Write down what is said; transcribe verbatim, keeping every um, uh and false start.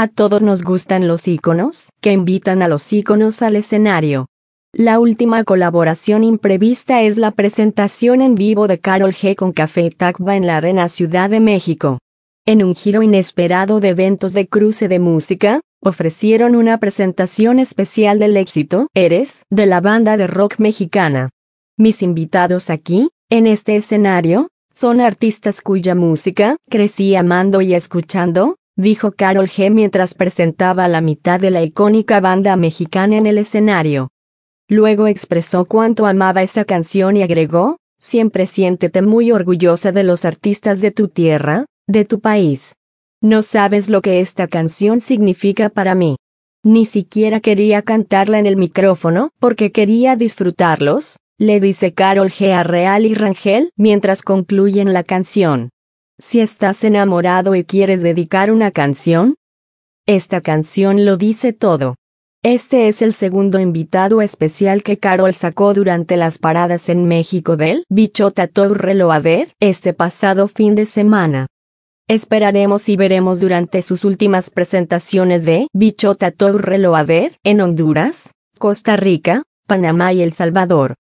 A todos nos gustan los íconos, que invitan a los íconos al escenario. La última colaboración imprevista es la presentación en vivo de Karol G con Café Tacuba en la Arena Ciudad de México. En un giro inesperado de eventos de cruce de música, ofrecieron una presentación especial del éxito Eres, de la banda de rock mexicana. Mis invitados aquí, en este escenario, son artistas cuya música crecí amando y escuchando, dijo Karol G mientras presentaba a la mitad de la icónica banda mexicana en el escenario. Luego expresó cuánto amaba esa canción y agregó, siempre siéntete muy orgullosa de los artistas de tu tierra, de tu país. No sabes lo que esta canción significa para mí. Ni siquiera quería cantarla en el micrófono porque quería disfrutarlos, le dice Karol G a Real y Rangel mientras concluyen la canción. Si estás enamorado y quieres dedicar una canción, esta canción lo dice todo. Este es el segundo invitado especial que Karol sacó durante las paradas en México del Bichota Tour Reloaded este pasado fin de semana. Esperaremos y veremos durante sus últimas presentaciones de Bichota Tour Reloaded en Honduras, Costa Rica, Panamá y El Salvador.